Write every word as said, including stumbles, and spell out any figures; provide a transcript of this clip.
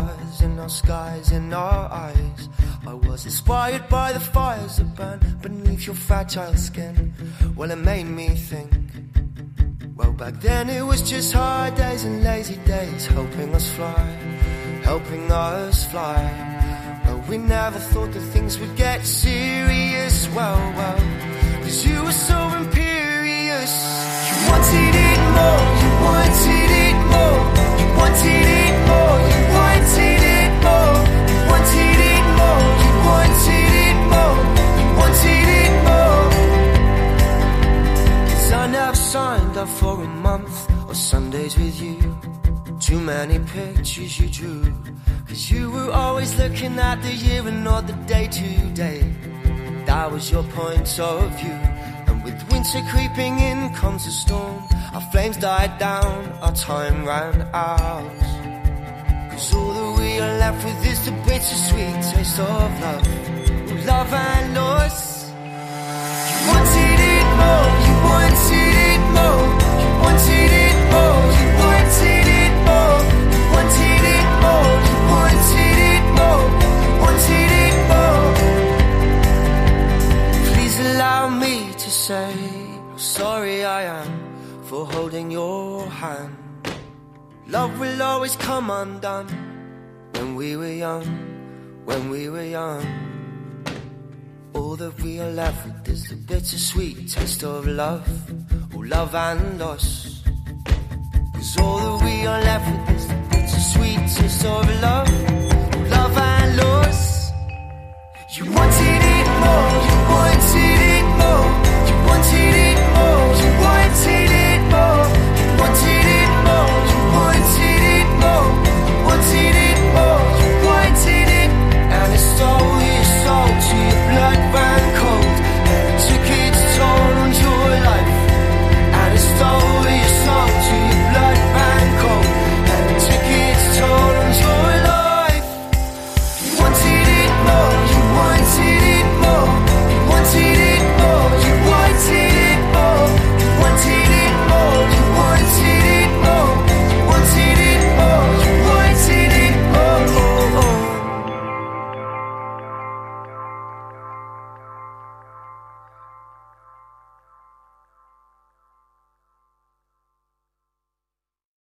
stars in our skies, in our eyes. I was inspired by the fires that burn beneath your fragile skin. Well, it made me think. Well, back then it was just hard days and lazy days, helping us fly, helping us fly. Well, we never thought that things would get serious. Well, well, cause you were so imperious. You wanted it more, you wanted it more, you wanted it more, you wanted it more, you wanted it more, you wanted it more, you wanted it more. Cause I never signed up for a month of Sundays with you. Too many pictures you drew, cause you were always looking at the year and not the day to day. That was your point of view. And with winter creeping in comes a storm. Our flames died down, our time ran out. Cause all that we are left with is the bittersweet taste of love, love and loss. You wanted it more, you wanted it more, you wanted it more, you wanted it more, you wanted it more, you wanted it more, you wanted it more. Please allow me to say how sorry I am for holding your hand. Love will always come undone. When we were young, when we were young, all that we are left with is the bittersweet taste of love, oh, love and loss. Cause all that we are left with is the bittersweet taste of love.